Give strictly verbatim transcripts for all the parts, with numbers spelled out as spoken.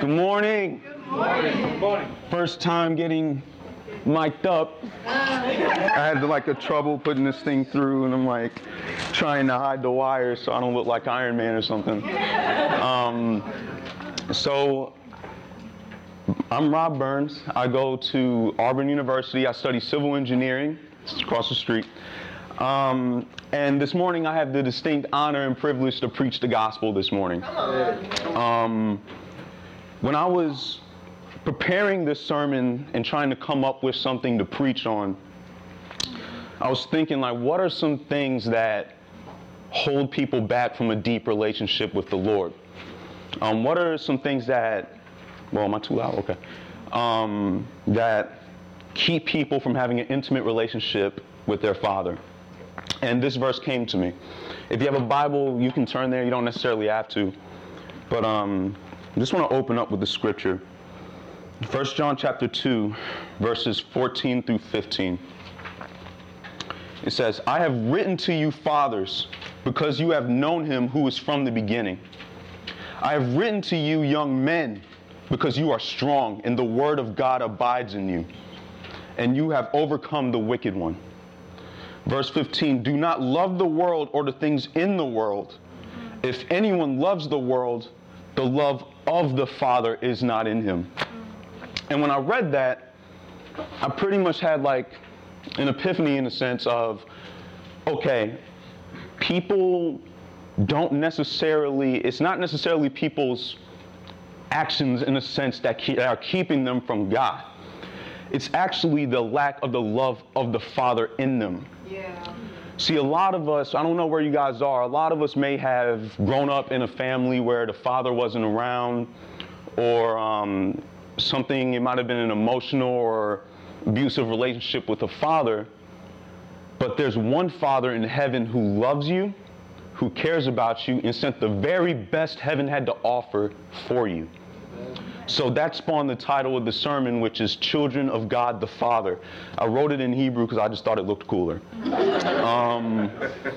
Good morning. Good morning. Good morning. First time getting mic'd up. I had like a trouble putting this thing through, and I'm like trying to hide the wires so I don't look like Iron Man or something. Um, so I'm Rob Burns. I go to Auburn University. I study civil engineering. It's across the street. Um, and this morning I have the distinct honor and privilege to preach the gospel this morning. Um, when I was preparing this sermon and trying to come up with something to preach on, I was thinking, like, what are some things that hold people back from a deep relationship with the Lord? Um, what are some things that, well, am I too loud? Okay. Um, that keep people from having an intimate relationship with their Father? And this verse came to me. If you have a Bible, you can turn there. You don't necessarily have to. But um, I just want to open up with the scripture. First John chapter two, verses fourteen through fifteen. It says, I have written to you, fathers, because you have known him who is from the beginning. I have written to you, young men, because you are strong, and the word of God abides in you, and you have overcome the wicked one. Verse fifteen, do not love the world or the things in the world. If anyone loves the world, the love of the Father is not in him. And when I read that, I pretty much had like an epiphany in the sense of, okay, people don't necessarily, it's not necessarily people's actions in a sense that, keep, that are keeping them from God. It's actually the lack of the love of the Father in them. Yeah. See, a lot of us, I don't know where you guys are, a lot of us may have grown up in a family where the father wasn't around, or um, something, it might have been an emotional or abusive relationship with a father. But there's one Father in heaven who loves you, who cares about you, and sent the very best heaven had to offer for you. So that spawned the title of the sermon, which is Children of God the Father. I wrote it in Hebrew because I just thought it looked cooler. Um,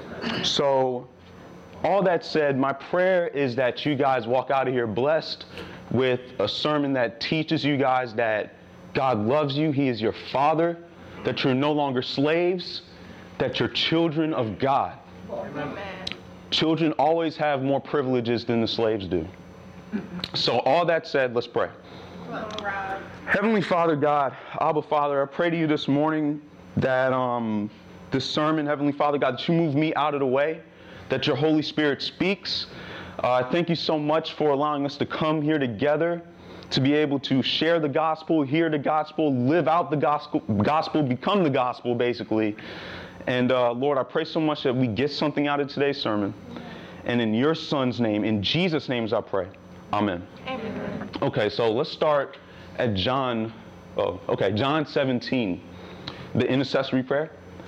so all that said, my prayer is that you guys walk out of here blessed with a sermon that teaches you guys that God loves you, he is your Father, that you're no longer slaves, that you're children of God. Amen. Children always have more privileges than the slaves do. So all that said, let's pray. Heavenly Father God, Abba Father, I pray to you this morning that um, this sermon, Heavenly Father God, that you move me out of the way, that your Holy Spirit speaks. Uh, thank you so much for allowing us to come here together, to be able to share the gospel, hear the gospel, live out the gospel, gospel become the gospel, basically. And uh, Lord, I pray so much that we get something out of today's sermon. And in your Son's name, in Jesus' names I pray. Amen. Amen. Okay, so let's start at John, oh, okay, John seventeen, the intercessory prayer.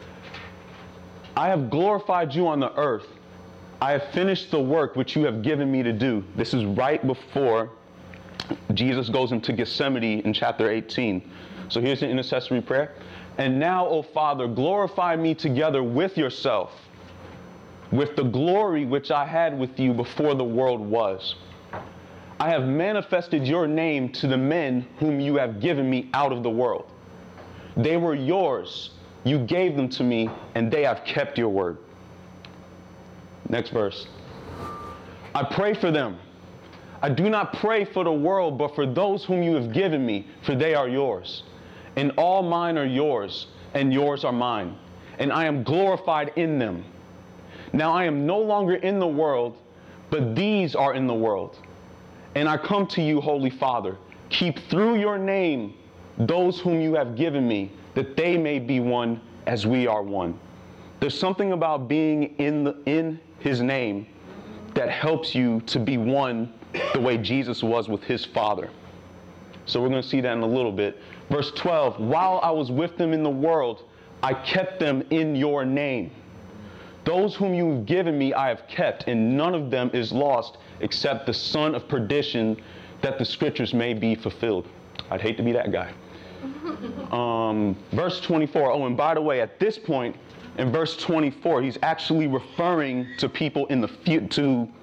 I have glorified you on the earth. I have finished the work which you have given me to do. This is right before Jesus goes into Gethsemane in chapter eighteen. So here's the intercessory prayer. And now, O Father, glorify me together with yourself, with the glory which I had with you before the world was. I have manifested your name to the men whom you have given me out of the world. They were yours. You gave them to me, and they have kept your word. Next verse. I pray for them. I do not pray for the world, but for those whom you have given me, for they are yours. And all mine are yours, and yours are mine. And I am glorified in them. Now I am no longer in the world, but these are in the world. And I come to you, Holy Father. Keep through your name those whom you have given me, that they may be one as we are one. There's something about being in the, in his name that helps you to be one the way Jesus was with his Father. So we're going to see that in a little bit. Verse twelve, while I was with them in the world, I kept them in your name. Those whom you have given me I have kept, and none of them is lost except the son of perdition, that the scriptures may be fulfilled. I'd hate to be that guy. Um, verse twenty-four, oh, and by the way, at this point, in verse twenty-four, he's actually referring to people in the fu- to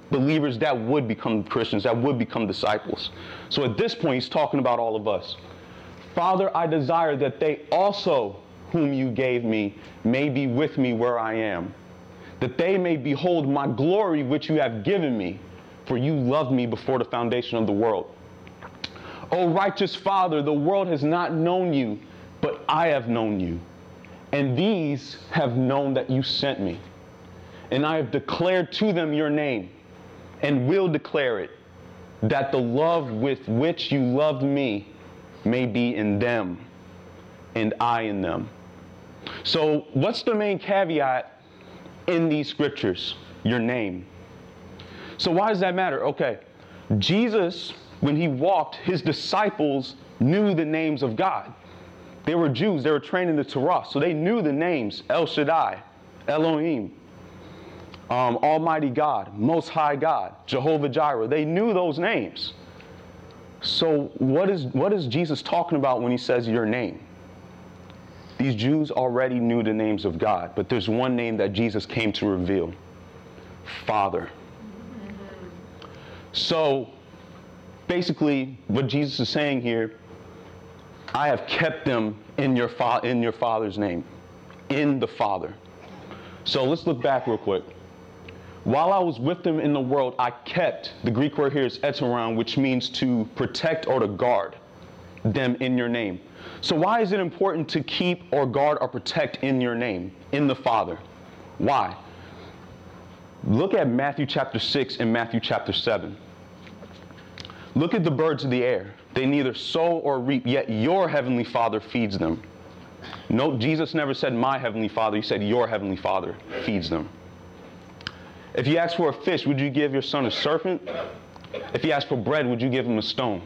believers that would become Christians, that would become disciples. So at this point, he's talking about all of us. Father, I desire that they also, whom you gave me, may be with me where I am, that they may behold my glory which you have given me, for you loved me before the foundation of the world. O righteous Father, the world has not known you, but I have known you, and these have known that you sent me. And I have declared to them your name, and will declare it, that the love with which you loved me may be in them, and I in them. So what's the main caveat in these scriptures? Your name. So why does that matter? Okay, Jesus, when he walked, his disciples knew the names of God. They were Jews. They were trained in the Torah, so they knew the names El Shaddai, Elohim, um, Almighty God, Most High God, Jehovah Jireh. They knew those names. So what is what is Jesus talking about when he says your name? These Jews already knew the names of God, but there's one name that Jesus came to reveal: Father. So basically, what Jesus is saying here, I have kept them in your fa- in your Father's name, in the Father. So let's look back real quick. While I was with them in the world, I kept, the Greek word here is eteron, which means to protect or to guard them in your name. So why is it important to keep or guard or protect in your name, in the Father? Why? Look at Matthew chapter six and Matthew chapter seven. Look at the birds of the air. They neither sow or reap, yet your heavenly Father feeds them. Note, Jesus never said my heavenly Father. He said your heavenly Father feeds them. If you ask for a fish, would you give your son a serpent? If you ask for bread, would you give him a stone?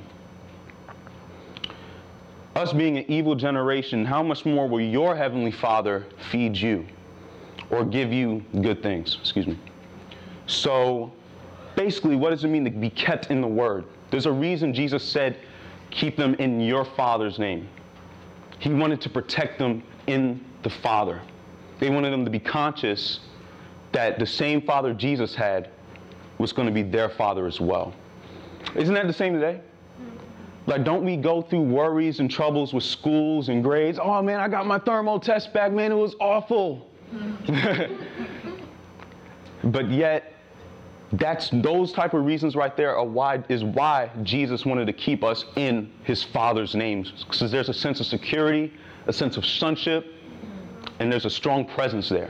Us being an evil generation, how much more will your heavenly Father feed you or give you good things? Excuse me. So basically, what does it mean to be kept in the Word? There's a reason Jesus said, keep them in your Father's name. He wanted to protect them in the Father. They wanted them to be conscious that the same Father Jesus had was going to be their Father as well. Isn't that the same today? Like, don't we go through worries and troubles with schools and grades? Oh, man, I got my thermal test back, man. It was awful. But yet, that's those type of reasons right there are why is why Jesus wanted to keep us in his Father's name. Because there's a sense of security, a sense of sonship, and there's a strong presence there.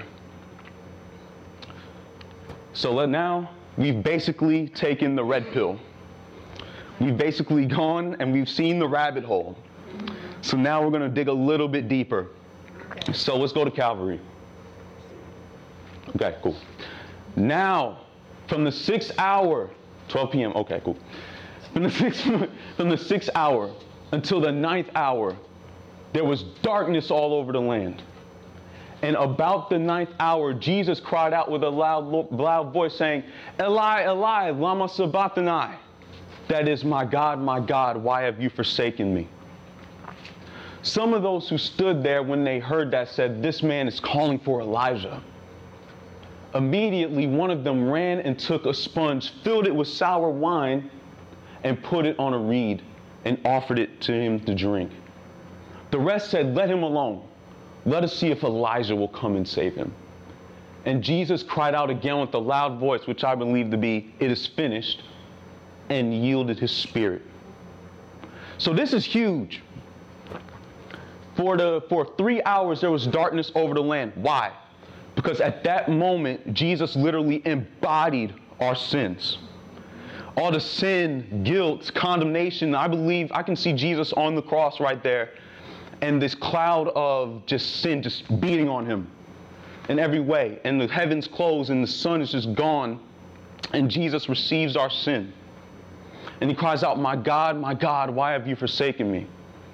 So let now, we've basically taken the red pill. We've basically gone and we've seen the rabbit hole. So now we're going to dig a little bit deeper. So let's go to Calvary. Okay, cool. Now, from the sixth hour, twelve p.m., okay, cool. From the sixth, from the sixth hour until the ninth hour, there was darkness all over the land. And about the ninth hour, Jesus cried out with a loud, loud voice saying, Eli, Eli, lama sabachthani. That is, my God, my God, why have you forsaken me? Some of those who stood there when they heard that said, this man is calling for Elijah. Immediately, one of them ran and took a sponge, filled it with sour wine, and put it on a reed and offered it to him to drink. The rest said, let him alone. Let us see if Elijah will come and save him. And Jesus cried out again with a loud voice, which I believe to be, it is finished, and yielded his spirit. So this is huge. For, the, for three hours, there was darkness over the land. Why? Because at that moment, Jesus literally embodied our sins. All the sin, guilt, condemnation. I believe I can see Jesus on the cross right there. And this cloud of just sin just beating on him in every way. And the heavens close and the sun is just gone. And Jesus receives our sin. And he cries out, my God, my God, why have you forsaken me?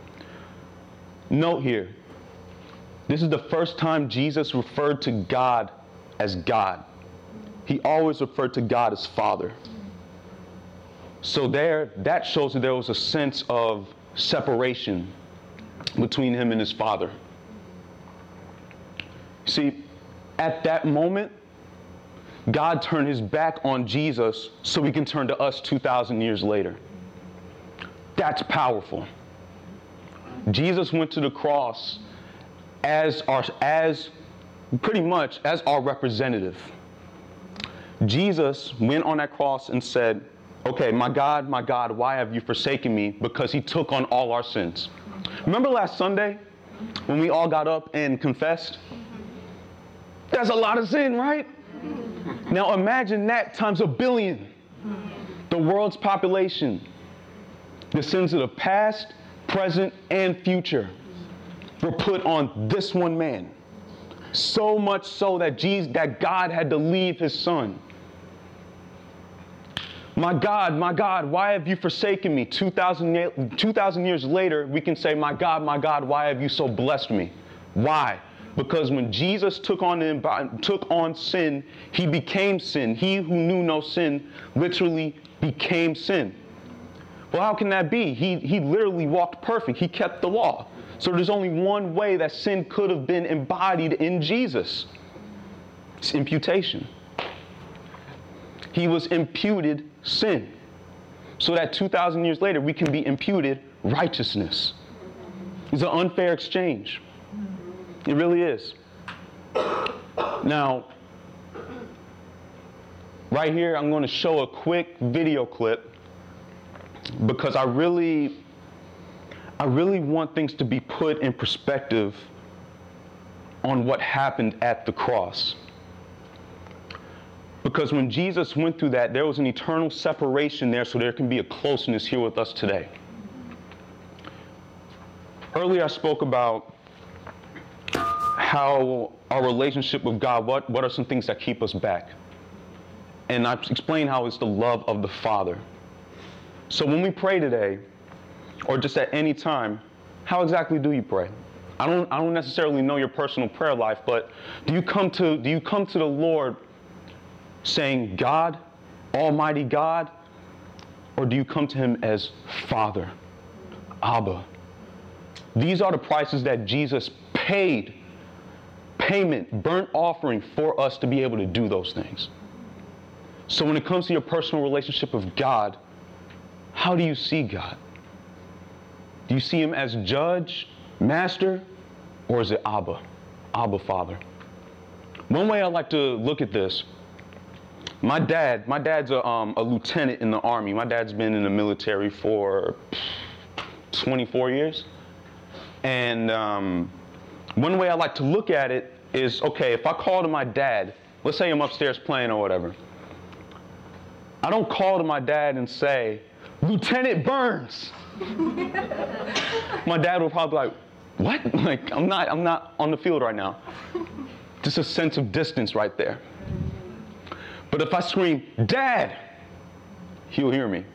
Note here, this is the first time Jesus referred to God as God. He always referred to God as Father. So there, that shows that there was a sense of separation between him and his Father. See, at that moment, God turned his back on Jesus so he can turn to us two thousand years later. That's powerful. Jesus went to the cross as our, as pretty much as our representative. Jesus went on that cross and said, okay, my God, my God, why have you forsaken me? Because he took on all our sins. Remember last Sunday when we all got up and confessed? That's a lot of sin, right? Now imagine that times a billion. The world's population. The sins of the past, present, and future were put on this one man. So much so that Jesus, that God had to leave his son. My God, my God, why have you forsaken me? two thousand, two thousand years later, we can say, my God, my God, why have you so blessed me? Why? Because when Jesus took on, the, took on sin, he became sin. He who knew no sin literally became sin. Well, how can that be? He, he literally walked perfect. He kept the law. So there's only one way that sin could have been embodied in Jesus. It's imputation. He was imputed sin. So that two thousand years later, we can be imputed righteousness. It's an unfair exchange. It really is. Now, right here, I'm going to show a quick video clip because I really, I really want things to be put in perspective on what happened at the cross. Because when Jesus went through that, there was an eternal separation there, so there can be a closeness here with us today. Earlier I spoke about how our relationship with God, what, what are some things that keep us back? And I explained how it's the love of the Father. So when we pray today, or just at any time, how exactly do you pray? I don't, I don't necessarily know your personal prayer life, but do you come to, do you come to the Lord saying, God, Almighty God, or do you come to him as Father, Abba? These are the prices that Jesus paid, payment, burnt offering for us to be able to do those things. So when it comes to your personal relationship with God, how do you see God? Do you see him as judge, master, or is it Abba, Abba Father? One way I like to look at this, my dad, my dad's a, um, a lieutenant in the Army. My dad's been in the military for twenty-four years. And um, one way I like to look at it is, okay, if I call to my dad, let's say I'm upstairs playing or whatever. I don't call to my dad and say, Lieutenant Burns. My dad will probably be like, what? Like, I'm not, I'm not on the field right now. Just a sense of distance right there. But if I scream, Dad, he'll hear me.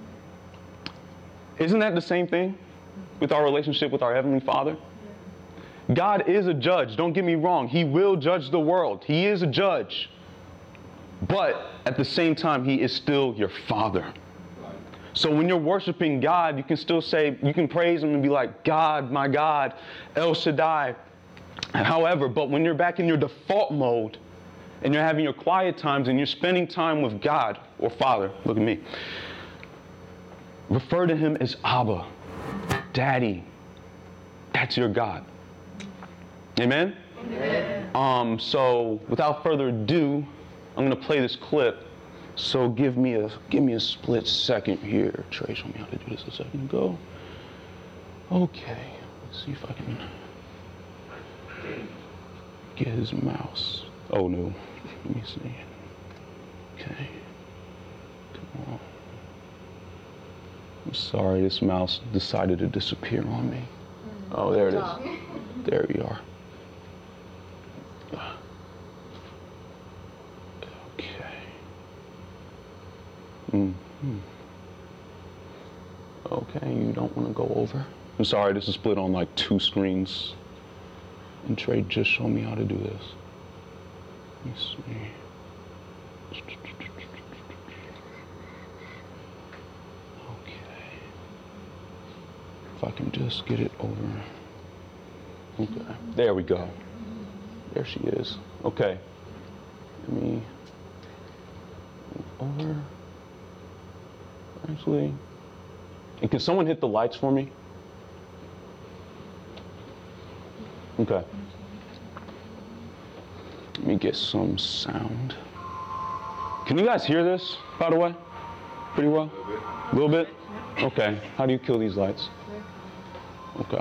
Isn't that the same thing with our relationship with our Heavenly Father? God is a judge. Don't get me wrong. He will judge the world. He is a judge. But at the same time, he is still your Father. So when you're worshiping God, you can still say, you can praise him and be like, God, my God, El Shaddai. However, but when you're back in your default mode and you're having your quiet times and you're spending time with God or Father, look at me, refer to him as Abba, Daddy. That's your God. Amen? Amen. Um, so without further ado, I'm going to play this clip. So give me a give me a split second here. Trey showed me how to do this a second ago. Okay, let's see if I can get his mouse. Oh no, let me see. Okay, come on. I'm sorry, this mouse decided to disappear on me. Oh, there it is. There we are. Mm-hmm. Okay, you don't want to go over. I'm sorry, this is split on like two screens. And Trey just showed me how to do this. Let me see. Okay. If I can just get it over. Okay, there we go. There she is. Okay. Let me over. Actually. And can someone hit the lights for me? Okay. Let me get some sound. Can you guys hear this, by the way? Pretty well? A little bit. A little bit? Okay. How do you kill these lights? Okay.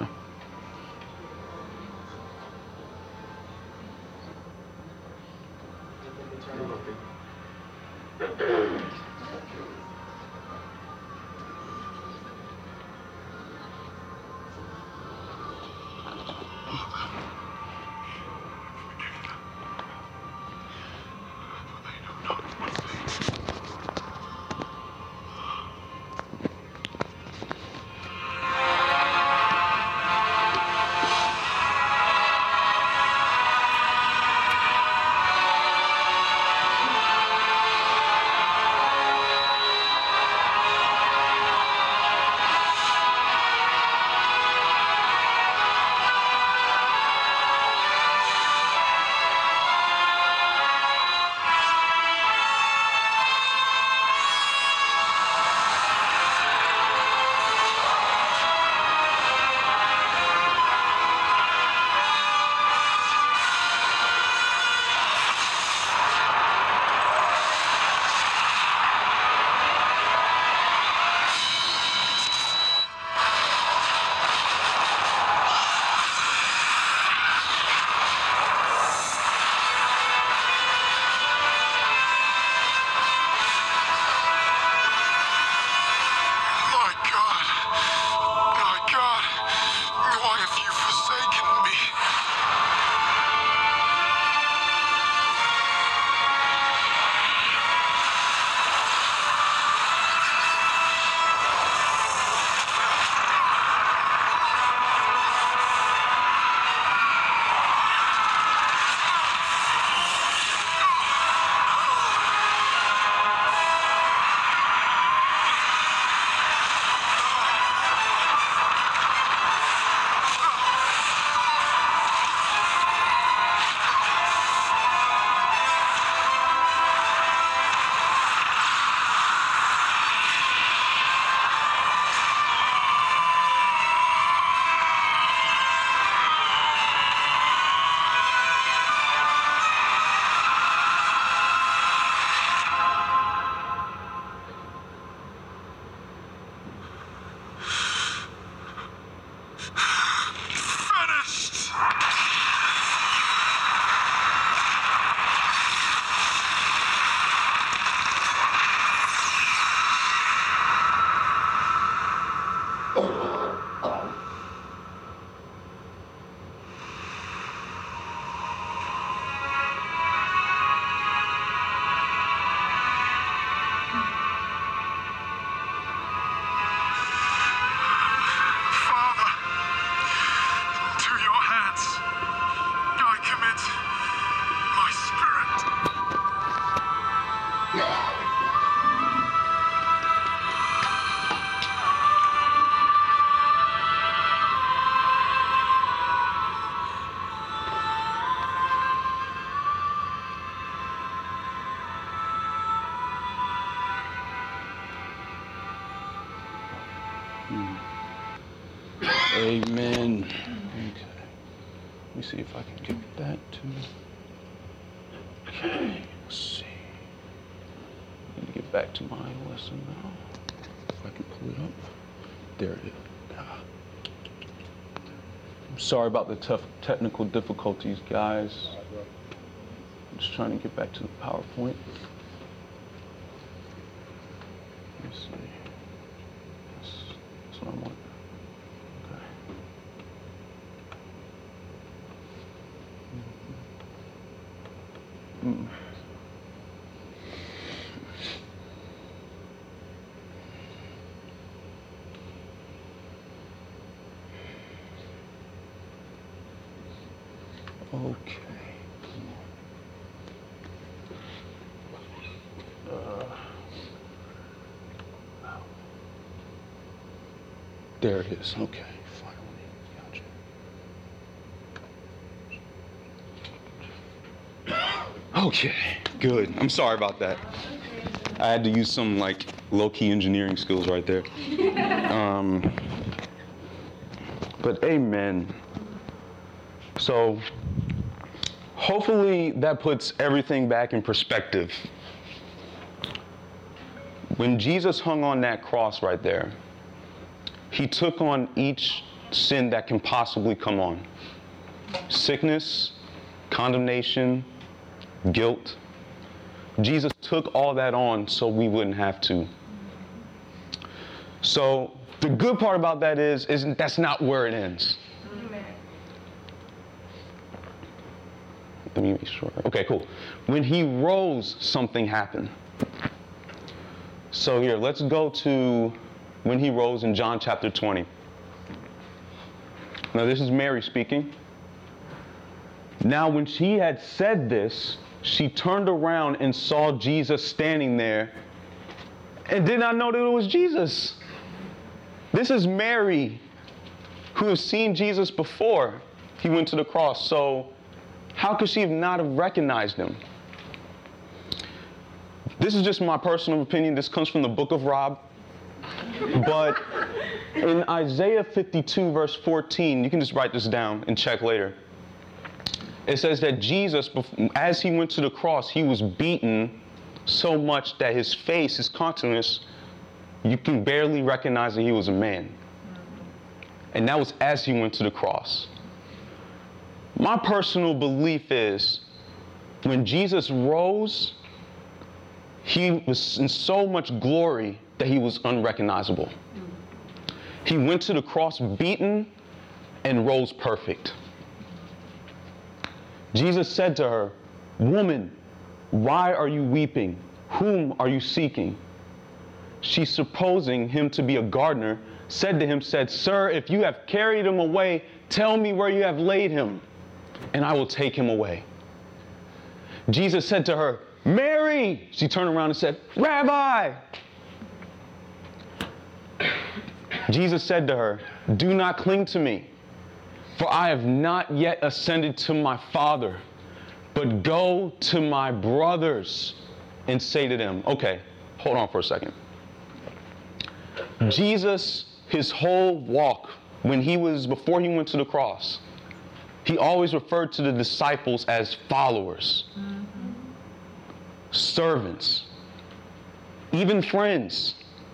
Amen. Okay. Let me see if I can get that to. Okay. Let's see. Let me get back to my lesson now. If I can pull it up. There it is. Ah. I'm sorry about the tough technical difficulties, guys. I'm just trying to get back to the PowerPoint. Let me see. That's, that's what I want. Mm. Okay. Uh, there it is. Okay. Finally. Gotcha. Okay. Good. I'm sorry about that. I had to use some like low-key engineering skills right there. Um, but amen. So hopefully that puts everything back in perspective. When Jesus hung on that cross right there, he took on each sin that can possibly come on. Sickness, condemnation, guilt. Jesus took all that on so we wouldn't have to. So the good part about that is, is that's not where it ends. Let me make sure. Okay, cool. When he rose, something happened. So here, let's go to when he rose in John chapter twenty. Now this is Mary speaking. Now when she had said this, she turned around and saw Jesus standing there and did not know that it was Jesus. This is Mary, who has seen Jesus before he went to the cross. So how could she have not have recognized him? This is just my personal opinion. This comes from the book of Rob. But in Isaiah fifty-two, verse fourteen, you can just write this down and check later. It says that Jesus, as he went to the cross, he was beaten so much that his face, his countenance, you can barely recognize that he was a man. And that was as he went to the cross. My personal belief is when Jesus rose, he was in so much glory that he was unrecognizable. He went to the cross beaten and rose perfect. Jesus said to her, "Woman, why are you weeping? Whom are you seeking?" She, supposing him to be a gardener, said to him, said, "Sir, if you have carried him away, tell me where you have laid him, and I will take him away." Jesus said to her, "Mary!" She turned around and said, "Rabbi!" Jesus said to her, "Do not cling to me, for I have not yet ascended to my Father, but go to my brothers and say to them." Okay, hold on for a second. Jesus, his whole walk, when he was, before he went to the cross, he always referred to the disciples as followers, mm-hmm. servants, even friends.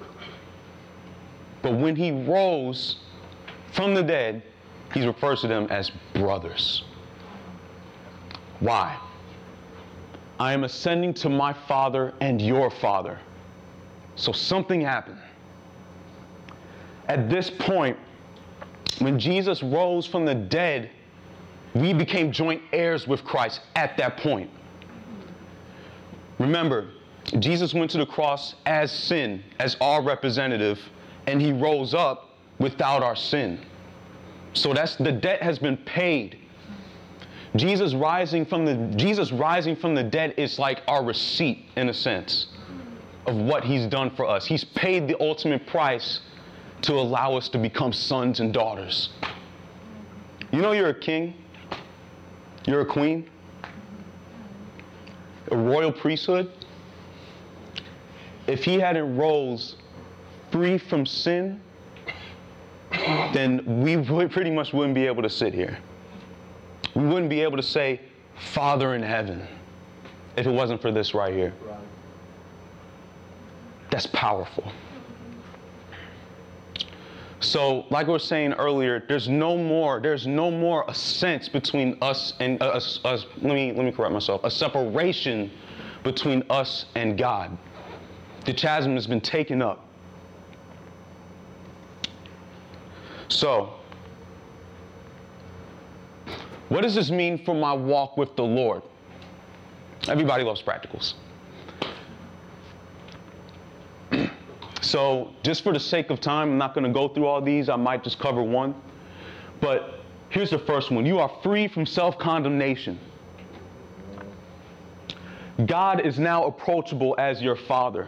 But when he rose from the dead, he refers to them as brothers. Why? I am ascending to my Father and your Father. So something happened. At this point, when Jesus rose from the dead, we became joint heirs with Christ at that point. Remember, Jesus went to the cross as sin, as our representative, and he rose up without our sin. So that's, the debt has been paid. Jesus rising from the Jesus rising from the dead is like our receipt, in a sense, of what he's done for us. He's paid the ultimate price to allow us to become sons and daughters. You know you're a king, you're a queen, a royal priesthood. If he hadn't rose free from sin, then we would pretty much wouldn't be able to sit here. We wouldn't be able to say, "Father in heaven," if it wasn't for this right here. That's powerful. So, like I was saying earlier, there's no more, there's no more a sense between us and uh, us, us. Let me let me correct myself. A separation between us and God. The chasm has been taken up. So, what does this mean for my walk with the Lord? Everybody loves practicals. So, just for the sake of time, I'm not going to go through all these. I might just cover one. But here's the first one. You are free from self-condemnation. God is now approachable as your Father.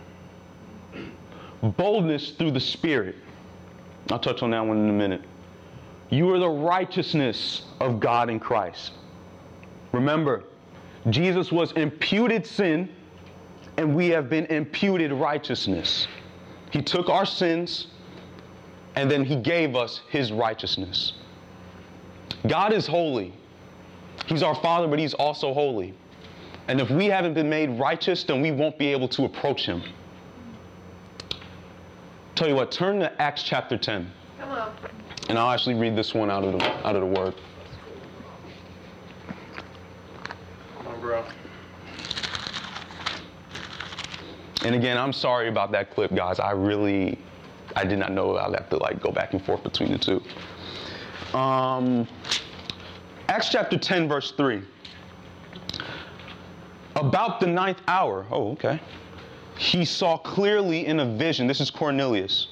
Boldness through the Spirit. I'll touch on that one in a minute. You are the righteousness of God in Christ. Remember, Jesus was imputed sin and we have been imputed righteousness. He took our sins, and then he gave us his righteousness. God is holy. He's our Father, but he's also holy. And if we haven't been made righteous, then we won't be able to approach him. Tell you what, turn to Acts chapter ten. Come on. And I'll actually read this one out of the, out of the word. Come on, bro. And again, I'm sorry about that clip, guys. I really, I did not know I'd have to like go back and forth between the two. Um, Acts chapter ten, verse three. About the ninth hour, oh, okay. He saw clearly in a vision, this is Cornelius,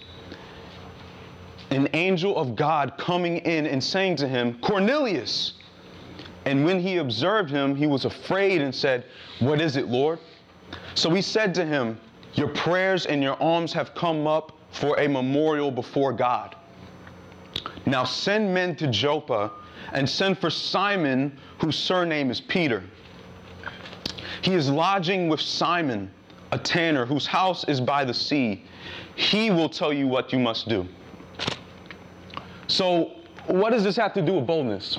an angel of God coming in and saying to him, Cornelius. And when he observed him, he was afraid and said, what is it, Lord? So he said to him, your prayers and your alms have come up for a memorial before God. Now send men to Joppa and send for Simon, whose surname is Peter. He is lodging with Simon, a tanner, whose house is by the sea. He will tell you what you must do. So what does this have to do with boldness?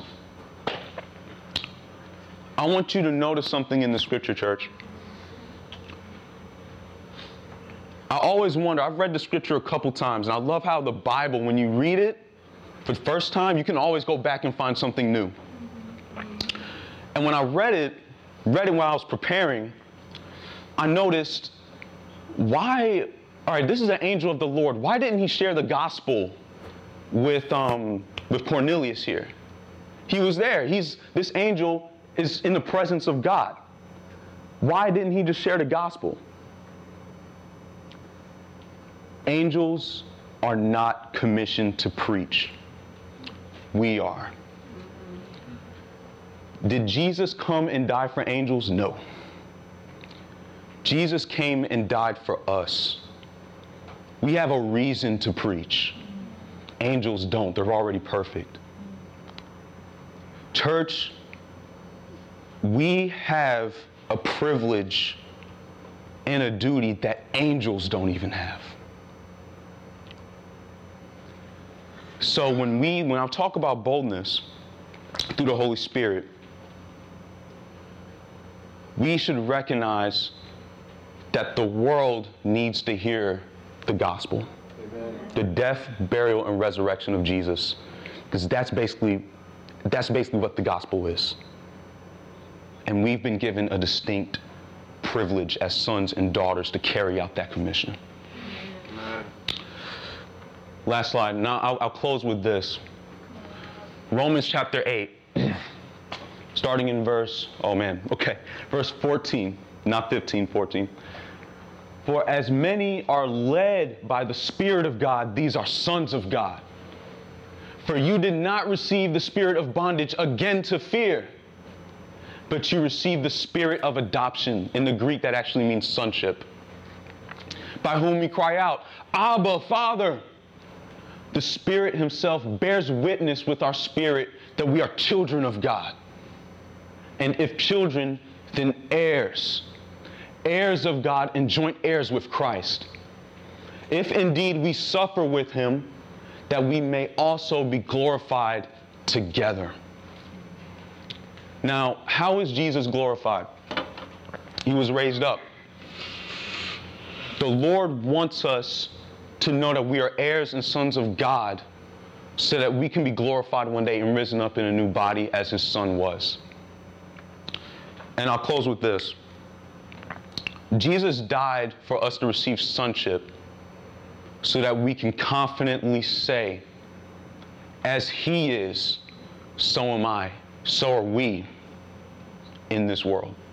I want you to notice something in the scripture, church. I always wonder, I've read the scripture a couple times, and I love how the Bible, when you read it for the first time, you can always go back and find something new. And when I read it, read it while I was preparing, I noticed, why, all right, this is an angel of the Lord. Why didn't he share the gospel with, um, with Cornelius here? He was there. He's, this angel is in the presence of God. Why didn't he just share the gospel? Angels are not commissioned to preach. We are. Did Jesus come and die for angels? No. Jesus came and died for us. We have a reason to preach. Angels don't. They're already perfect. Church, we have a privilege and a duty that angels don't even have. So when we, when I talk about boldness through the Holy Spirit, we should recognize that the world needs to hear the gospel. Amen. The death, burial, and resurrection of Jesus. Because that's basically, that's basically what the gospel is. And we've been given a distinct privilege as sons and daughters to carry out that commission. Amen. Last slide. Now I'll, I'll close with this. Romans chapter eight. Starting in verse, oh man, okay, verse fourteen, not fifteen, fourteen. For as many are led by the Spirit of God, these are sons of God. For you did not receive the spirit of bondage again to fear, but you received the spirit of adoption. In the Greek, that actually means sonship. By whom we cry out, Abba, Father. The Spirit himself bears witness with our spirit that we are children of God. And if children, then heirs, heirs of God and joint heirs with Christ. If indeed we suffer with him, that we may also be glorified together. Now, how is Jesus glorified? He was raised up. The Lord wants us to know that we are heirs and sons of God so that we can be glorified one day and risen up in a new body as his son was. And I'll close with this. Jesus died for us to receive sonship so that we can confidently say, as he is, so am I, so are we in this world.